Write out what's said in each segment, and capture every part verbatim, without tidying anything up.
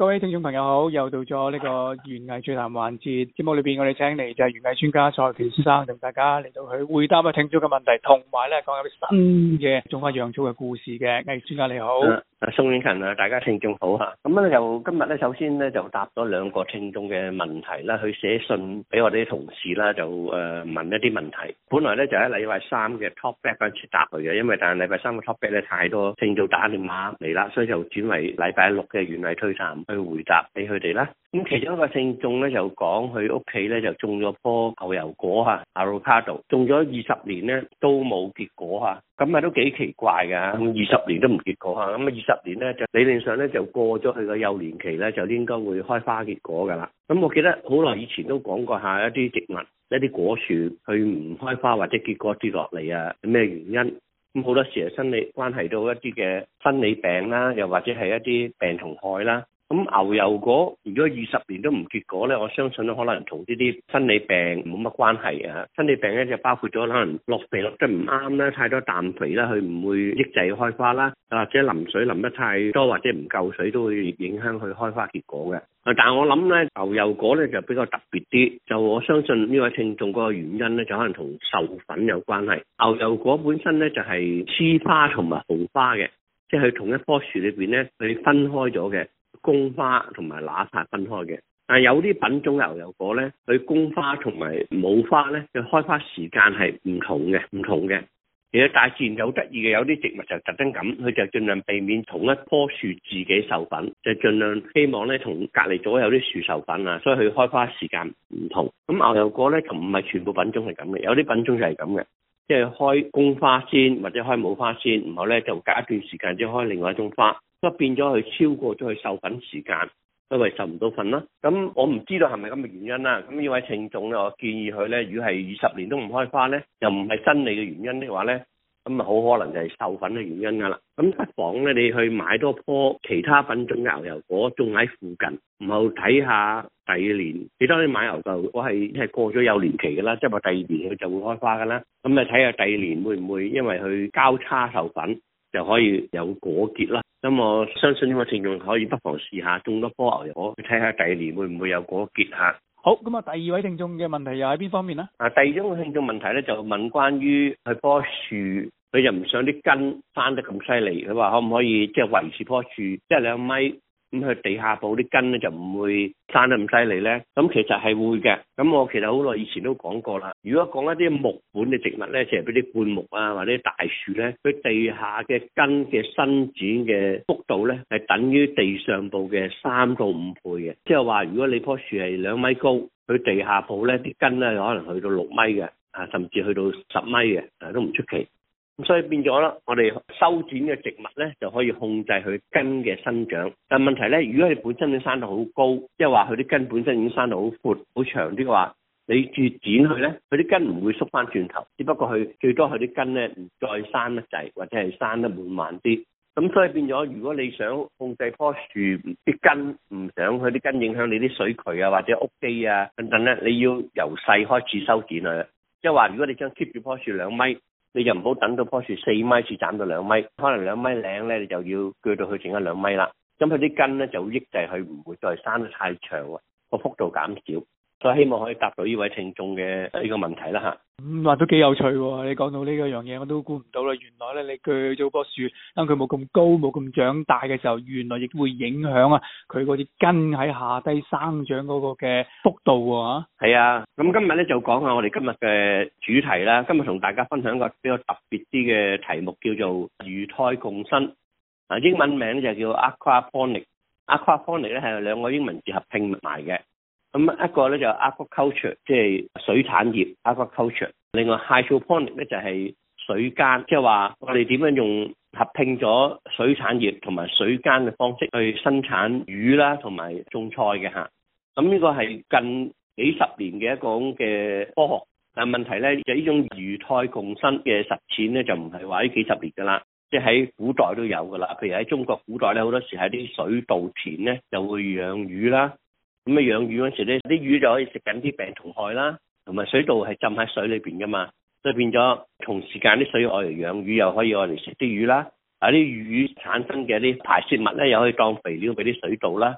各位聽眾朋友好，又到咗呢個園藝趣談環節。節目裏邊我哋請嚟就係園藝專家蔡其先生同大家嚟到去回答啊聽眾嘅問題，同埋咧講有啲新嘅種花養草嘅故事嘅。藝專家你好。 啊，宋永勤啊，大家聽眾好嚇。咁咧就今日咧，首先咧就答咗兩個聽眾嘅問題啦，去寫信俾我哋啲同事啦，就誒、呃、問一啲問題。本來咧就喺禮拜三嘅 talk back 嗰陣時答佢嘅，因為但係禮拜三嘅 talk back 咧太多聽眾打電話嚟啦，所以就轉為禮拜六嘅園藝趣談去回答俾佢哋啦。咁其中一個聽眾咧就講佢屋企咧就種咗棵牛油果嚇 avocado， 種咗二十年咧都冇結果嚇，咁啊都幾奇怪㗎。咁二十年都唔結果嚇，咁啊二十年咧就理論上咧就過咗佢個幼年期咧，就應該會開花結果㗎啦。咁我記得好耐以前都講過下一啲植物、一啲果樹佢唔開花或者結果跌落嚟啊，咩原因？咁好多時係生理關係到一啲嘅生理病啦，又或者係一啲病蟲害啦。咁牛油果如果二十年都唔結果咧，我相信咧可能同呢啲生理病冇乜關係啊。生理病咧就包括咗可能落肥落得唔啱啦，太多氮肥啦，佢唔會抑制開花啦，或者淋水淋得太多或者唔夠水都會影響佢開花結果嘅。但係我諗咧牛油果咧就比較特別啲，就我相信呢位聽眾嗰個原因咧就可能同授粉有關係。牛油果本身咧就係雌花同埋雄花嘅，即係佢同一棵樹裏邊咧佢分開咗嘅。公花同埋乸花分開嘅，但係有啲品種牛油果咧，佢公花同埋母花咧嘅開花時間係唔同嘅，唔同嘅。其實大自然有得意嘅，有啲植物就特登咁，佢就盡量避免同一棵樹自己授粉，就盡量希望咧同隔離左右啲樹授粉啊，所以佢開花時間唔同。咁牛油果咧就唔係全部品種係咁嘅，有啲品種就係咁嘅，即係開公花先或者開母花先，然後咧就隔一段時間先開另外一種花。咁變咗佢超過咗佢授粉時間，因為授唔到粉啦。咁我唔知道係咪咁嘅原因啦。咁呢位聽眾咧，我建議佢咧，如果係二十年都唔開花咧，又唔係生理嘅原因的話咧，咁啊好可能就係授粉嘅原因㗎啦。咁不妨咧，你去買多棵其他品種嘅牛油果種喺附近，然後睇下第二年。記得你買牛油果係係過咗幼年期㗎啦，即係話第二年佢就會開花㗎啦。咁啊睇下第二年會唔會因為佢交叉授粉就可以有果結啦。咁我相信呢個聽眾可以不妨試下種多棵牛油果，睇下第二年會唔會有果結嚇。 好，咁啊，第二位聽眾嘅問題又喺邊方面呢？ 啊，第二種聽眾問題咧就問關於佢棵樹，佢就唔想啲根生得咁犀利，佢話可唔可以即係維持棵樹一兩米，咁佢地下部啲根咧就唔會生得咁犀利咧？咁其實係會嘅。咁我其實好耐以前都講過啦。如果講一啲木本嘅植物咧，即係嗰啲灌木啊或者大樹咧，佢地下嘅根嘅伸展嘅幅度咧係等於地上部嘅三到五倍嘅。即係話如果你棵樹係兩米高，佢地下部咧啲根咧可能去到六米嘅，啊甚至去到十米嘅，啊都唔出奇。咁所以變咗啦，我哋修剪嘅植物咧就可以控制佢根嘅生長。但問題咧，如果佢本身已經生到好高，即係話佢啲根本身已經生到好闊、好長啲嘅話，你越剪佢咧，佢啲根唔會縮翻轉頭，只不過佢最多佢啲根咧唔再生得滯，或者係生得緩慢啲。咁所以變咗，如果你想控制棵樹啲根，唔想佢啲根影響你啲水渠啊或者屋基啊等等咧，你要由細開始修剪佢。即係話，如果你想 keep 住棵樹兩米，你就唔好等到棵樹四米至斬到兩米，可能兩米零咧，你就要鋸到佢剩一兩米啦。咁佢啲根咧就會抑制佢唔會再生得太長，個幅度減少。所以希望可以答到呢位聽眾嘅呢個問題啦嚇。 咁話、嗯、都幾有趣喎！你講到呢個樣嘢，我都估唔到啦。原來咧，你鋸咗棵樹，等佢冇咁高、冇咁長大嘅時候，原來亦都會影響啊佢嗰啲根喺下低生長嗰個嘅幅度喎。 係啊，咁今日咧就講下我哋今日嘅主題啦。今日同大家分享一個比較特別啲嘅題目，叫做魚胎共生。啊，英文名就叫 aquaponics。aquaponics 咧係兩個英文字合拼埋嘅。咁一個咧就 aquaculture， 即係水產業 aquaculture。另外 hydroponic 咧就係水耕，即係話我哋點樣用合併咗水產業同埋水耕嘅方式去生產魚啦，同埋種菜嘅嚇。咁呢個係近幾十年嘅一個咁嘅科學。但問題咧就呢種魚胎共生嘅實踐咧就唔係話呢幾十年㗎啦，即係喺古代都有㗎啦。譬如喺中國古代咧，好多時喺啲水稻田咧就會養魚啦。咁啊養魚嗰時咧，啲魚就可以食緊啲病蟲害啦，同埋水稻係浸喺水裏邊噶嘛，所以變咗同時間啲水愛嚟養魚，又可以愛嚟食啲魚啦。啊啲魚產生嘅啲排泄物咧，又可以當肥料俾啲水稻啦。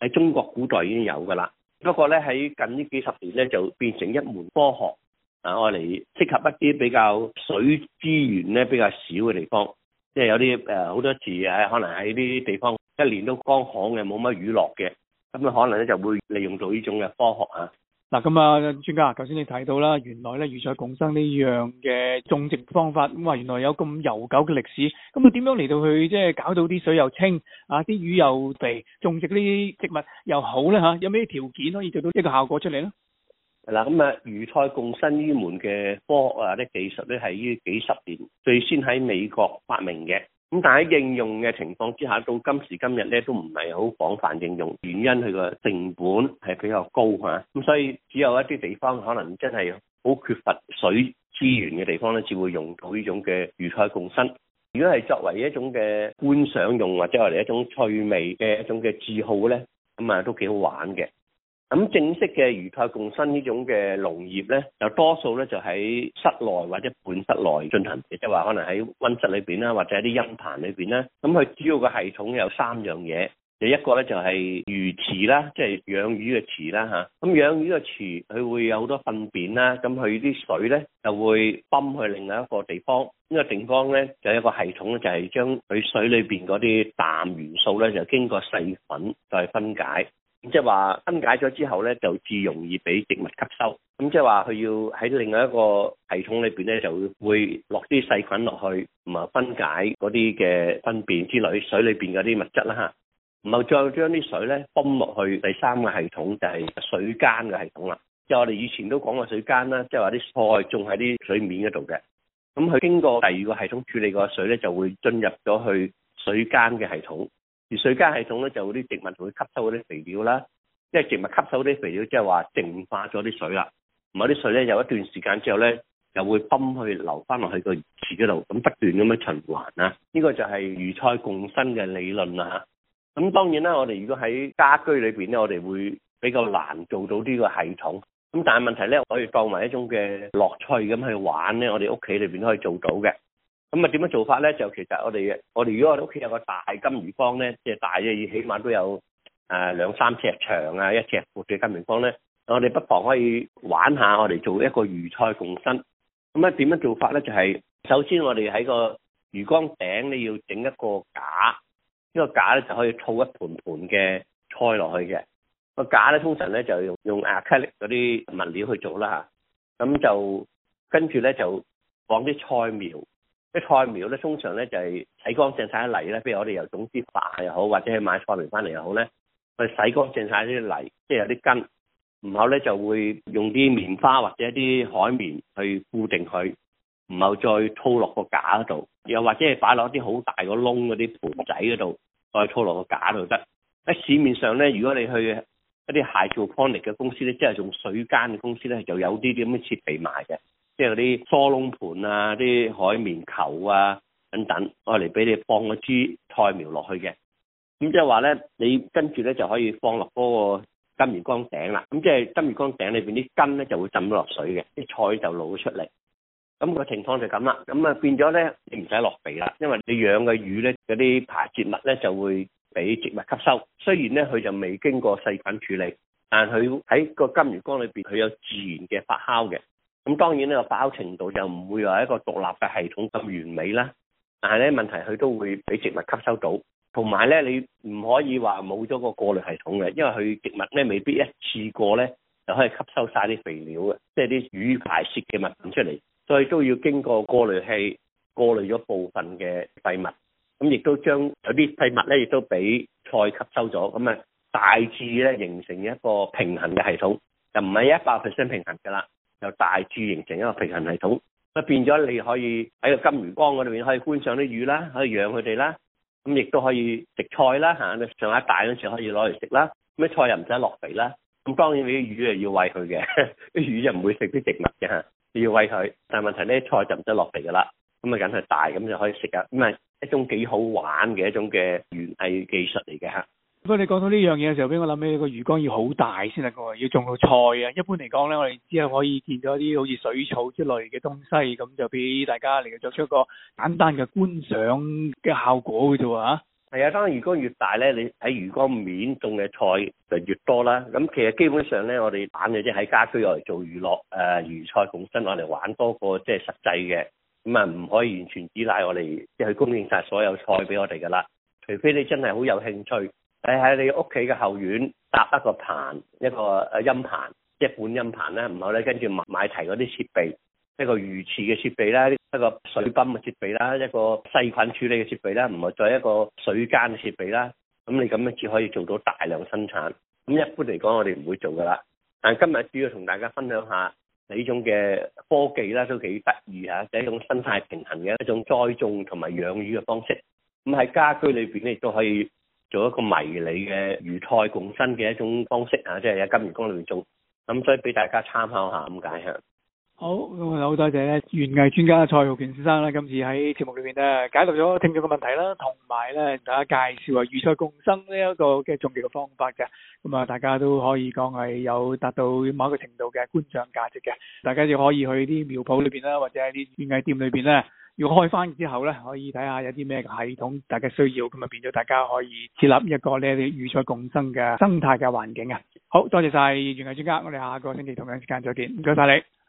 喺中國古代已經有㗎啦。不過咧喺近呢幾十年咧就變成一門科學啊，我嚟適合一啲比較水資源咧比較少嘅地方，即係有啲誒好多時誒可能喺呢啲地方一年都乾旱嘅，冇乜雨落嘅，咁啊可能咧就會利用到呢種嘅科學啊。 嗱，咁啊，專家，頭先你睇到啦，原來咧魚菜共生呢樣嘅種植方法，咁話原來有咁悠久嘅歷史，咁啊點樣嚟到去即係搞到啲水又清啊，啲魚又肥，種植呢啲植物又好咧嚇？有咩條件可以做到呢個效果出嚟咧？ 係啦，咁啊魚菜共生呢門嘅科學啊啲技術咧係呢幾十年最先喺美國發明嘅。咁但係喺應用嘅情況之下，到今時今日咧都唔係好廣泛應用，原因佢個成本係比較高嚇，咁所以只有一啲地方可能真係好缺乏水資源嘅地方咧，至會用到呢種嘅魚菜共生。如果係作為一種嘅觀賞用或者係一種趣味嘅一種嘅嗜好咧，咁啊都幾好玩嘅。咁正式嘅魚菜共生呢種嘅農業咧，就多數咧就喺室內或者半室內進行嘅，即係話可能喺溫室裏邊啦，或者喺啲陰棚裏邊啦。咁佢主要嘅系統有三樣嘢，第一個咧就係魚池啦，即係養魚嘅池啦嚇。咁養魚嘅池佢會有好多糞便啦，咁佢啲水咧就會泵去另外一個地方。呢個地方咧就有一個系統咧，就係將佢水裏邊嗰啲氮元素咧就經過細粉再分解。咁即係話分解咗之後咧，就至容易俾植物吸收。咁即係話佢要喺另外一個系統裏邊咧，就會落啲細菌落去，咁啊分解嗰啲嘅糞便之類水裏邊嗰啲物質啦嚇。然後再將啲水咧泵落去第三個系統，就係水間嘅系統啦。即係我哋以前都講過水間啦，即係話啲菜種喺啲水面嗰度嘅。咁佢經過第二個系統處理個水咧，就會進入咗去水間嘅系統。而水間系統咧，就啲植物會吸收嗰啲肥料啦，即係植物吸收啲肥料，即係話淨化咗啲水啦。咁啲水咧，有一段時間之後咧，又會泵去流翻落去個魚池嗰度，咁不斷咁樣循環啊。呢個就係魚菜共生嘅理論啦嚇。咁當然啦，我哋如果喺家居裏邊咧，我哋會比較難做到呢個系統。咁但係問題咧，可以當為一種嘅樂趣咁去玩咧，我哋屋企裏邊都可以做到嘅。咁啊點樣做法咧？就其實我哋我哋如果我哋屋企有個大金魚缸咧，即係大嘅，起碼都有誒、呃、兩三尺長啊，一尺闊嘅金魚缸咧，我哋不妨可以玩下，我哋做一個魚菜共生。咁啊點樣做法咧？就係、是、首先我哋喺個魚缸頂你要整一個架，呢、這個架咧就可以套一盤盤嘅菜落去嘅。個架咧通常咧就用用亞克力嗰啲物料去做啦嚇。咁就跟住咧就放啲菜苗。啲菜苗咧，通常咧就係洗乾淨晒啲泥咧，譬如我哋由種子化又好，或者係買菜苗翻嚟又好咧，去洗乾淨晒啲泥，即係有啲根，然後咧就會用啲棉花或者一啲海綿去固定佢，然後再套落個架嗰度，又或者係擺落一啲好大個窿嗰啲盤仔嗰度，再套落個架度得。喺市面上咧，如果你去一啲 hydroponic 嘅公司咧，即係用水間嘅公司咧，就有啲啲咁嘅設備賣嘅。即係嗰啲疏窿盤啊、啲海綿球啊等等，我嚟俾你放嗰支菜苗落去嘅。咁即係話咧，你跟住咧就可以放落嗰個金魚缸頂啦。咁即係金魚缸頂裏邊啲根咧就會浸咗落水嘅，啲菜就露咗出嚟。咁個情況就咁啦。咁啊變咗咧，你唔使落肥啦，因為你養嘅魚咧嗰啲排泄物咧就會俾植物吸收。雖然咧佢就未經過細菌處理，但係佢喺個金魚缸裏邊佢有自然嘅發酵嘅。咁當然呢個發酵程度就唔會話一個獨立嘅系統咁完美啦，但係咧問題佢都會俾植物吸收到，同埋咧你唔可以話冇咗個過濾系統嘅，因為佢植物咧未必一次過咧就可以吸收晒啲肥料嘅，即係啲魚排泄嘅物品出嚟，所以都要經過過濾器過濾咗部分嘅廢物，咁亦都將有啲廢物咧亦都俾菜吸收咗，咁啊大致咧形成一個平衡嘅系統，就唔係一百 percent 平衡㗎啦。就大致形成一個平衡系統，咁變咗你可以喺個金魚缸嗰度面可以觀賞啲魚啦，可以養佢哋啦，咁亦都可以食菜啦嚇，你上下大嗰陣時可以攞嚟食啦，咁啲菜又唔使落肥啦，咁當然你啲魚係要餵佢嘅，啲魚就唔會食啲植物嘅嚇，你要餵佢，但係問題呢菜就唔使落肥㗎啦，咁啊梗係大咁就可以食啊，咁啊一種幾好玩嘅一種嘅園藝技術嚟嘅嚇。 不過你講到呢樣嘢嘅時候，俾我諗起個魚缸要好大先得㗎，要種到菜啊。一般嚟講咧，我哋只係可以見到啲好似水草之類嘅東西，咁就俾大家嚟作出一個簡單嘅觀賞嘅效果嘅啫喎嚇。 係啊，當然魚缸越大咧，你喺魚缸面種嘅菜就越多啦。咁其實基本上咧，我哋玩嘅即係喺家居用嚟做娛樂，誒、呃、魚菜共生攞嚟玩多過即係實際嘅。咁啊，唔可以完全依賴我哋即係去供應晒所有菜俾我哋噶啦。除非你真係好有興趣，你喺你屋企嘅後院搭一個棚，一個誒陰棚，即係半陰棚啦，然後咧跟住買買齊嗰啲設備。一個魚池嘅設備啦，一個水泵嘅設備啦，一個細菌處理嘅設備啦，唔係再一個水間嘅設備啦。咁你咁樣只可以做到大量生產。咁一般嚟講，我哋唔會做噶啦。但今日主要同大家分享下呢種嘅科技啦，都幾得意嚇，就係一種生態平衡嘅一種栽種同埋養魚嘅方式。咁喺家居裏邊咧，亦都可以做一個迷你嘅魚菜共生嘅一種方式嚇，即係喺金魚缸裏面種。咁所以俾大家參考下咁解嚇。 好，咁啊好多謝咧園藝專家蔡浩權先生啦，今次喺節目裏邊咧解答咗聽眾嘅問題啦，同埋咧大家介紹下魚菜共生呢一個嘅種植嘅方法嘅，咁啊大家都可以講係有達到某一個程度嘅觀賞價值嘅，大家就可以去啲苗圃裏邊啦，或者喺啲園藝店裏邊咧，要開翻之後咧，可以睇下有啲咩系統大家需要，咁啊變咗大家可以設立一個呢啲魚菜共生嘅生態嘅環境啊。好多謝晒園藝專家，我哋下個星期同樣時間再見，唔該晒你。